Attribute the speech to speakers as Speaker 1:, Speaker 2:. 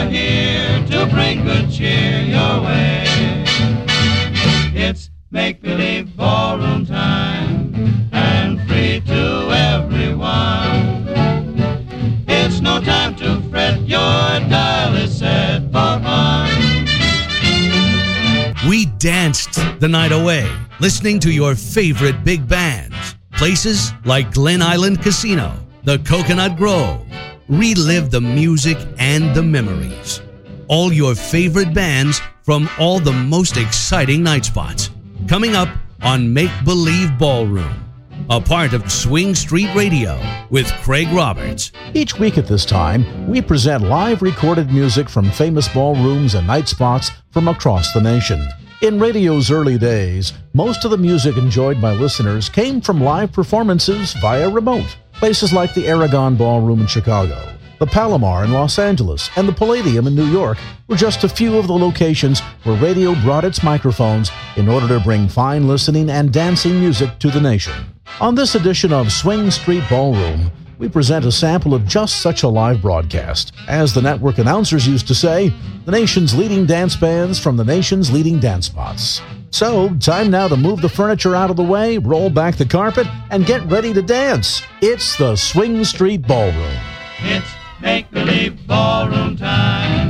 Speaker 1: are here to bring good cheer your way. It's make-believe ballroom time, and free to everyone. It's no time to fret, your dial is set for fun.
Speaker 2: We danced the night away, listening to your favorite big bands. Places like Glen Island Casino, the Coconut Grove. Relive the music and the memories. All your favorite bands from all the most exciting night spots. Coming up on Make Believe Ballroom, a part of Swing Street Radio with Craig Roberts.
Speaker 3: Each week at this time, we present live recorded music from famous ballrooms and night spots from across the nation. In radio's early days, most of the music enjoyed by listeners came from live performances via remote. Places like the Aragon Ballroom in Chicago, the Palomar in Los Angeles, and the Palladium in New York were just a few of the locations where radio brought its microphones in order to bring fine listening and dancing music to the nation. On this edition of Swing Street Ballroom, we present a sample of just such a live broadcast. As the network announcers used to say, the nation's leading dance bands from the nation's leading dance spots. So, time now to move the furniture out of the way, roll back the carpet, and get ready to dance. It's the Swing Street Ballroom.
Speaker 1: It's make-believe ballroom time.